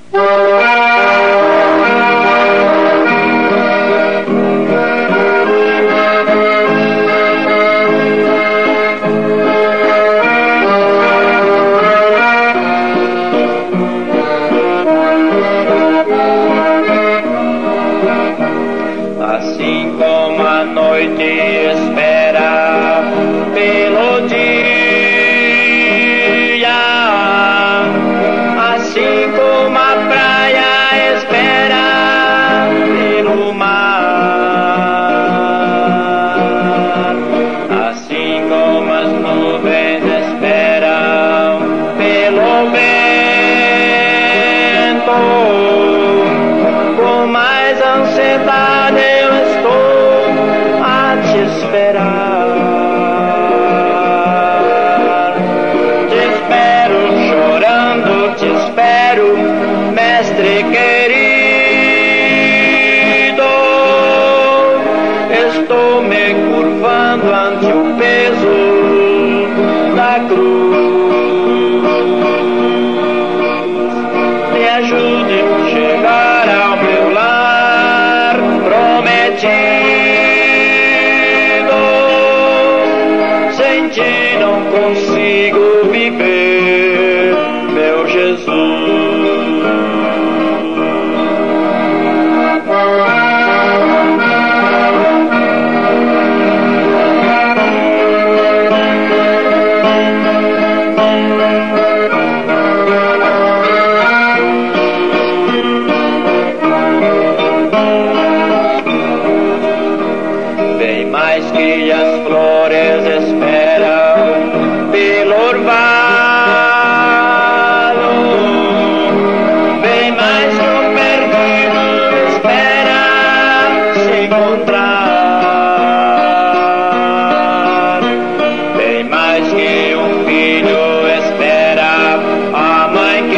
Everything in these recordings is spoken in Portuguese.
Assim como a noite espera pelo dia, assim como a praia espera pelo mar, assim como as nuvens esperam pelo vento, com mais ansiedade eu estou a te esperar. Te espero chorando, te espero, mestre querido. Estou me curvando ante o peso da cruz. Me ajude a chegar ao meu lar prometido. Sem ti não consigo viver, meu Jesus. Bem mais que as flores esperam pelo orvalho, bem mais que o perdido espera se encontrar, bem mais que um filho espera a mãe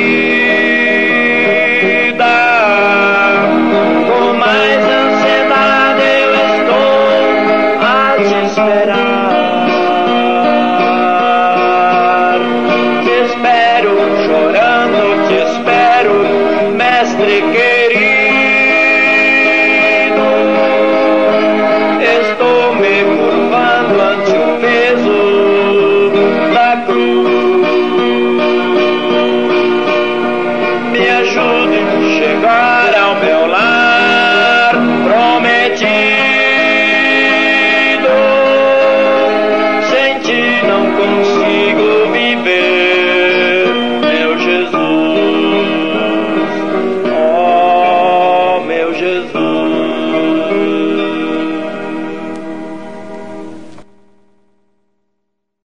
querida, com mais ansiedade eu estou a te esperar. Te espero chorando, te espero, mestre querido.